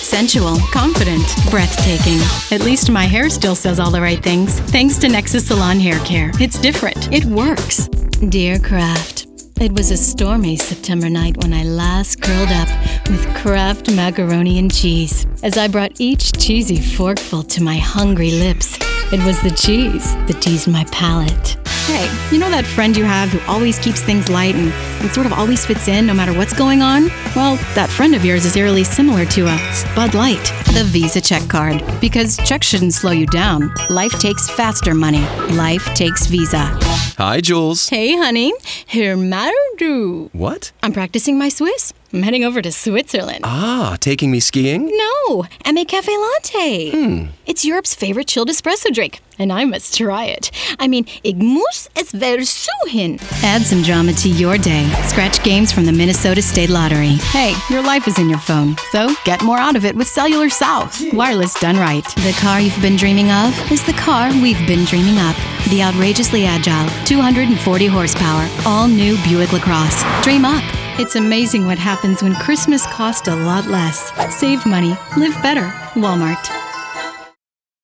sensual, confident, breathtaking. At least my hair still says all the right things. Thanks to Nexus Salon Hair Care. It's different. It works. Dear Kraft, it was a stormy September night when I last curled up with Kraft macaroni and cheese. As I brought each cheesy forkful to my hungry lips, it was the cheese that teased my palate. Hey, you know that friend you have who always keeps things light and sort of always fits in no matter what's going on? Well, that friend of yours is eerily similar to a Bud Light, the Visa check card. Because checks shouldn't slow you down. Life takes faster money. Life takes Visa. Hi, Jules. Hey, honey. Here, Mardu. What? I'm practicing my Swiss. I'm heading over to Switzerland. Ah, taking me skiing? No, M.A. Cafe Latte. It's Europe's favorite chilled espresso drink, and I must try it. I mean, ik muss es versuchen. Add some drama to your day. Scratch games from the Minnesota State Lottery. Hey, your life is in your phone, so get more out of it with Cellular South. Wireless done right. The car you've been dreaming of is the car we've been dreaming up. The outrageously agile, 240 horsepower, all-new Buick LaCrosse. Dream up. It's amazing what happens when Christmas costs a lot less. Save money. Live better. Walmart.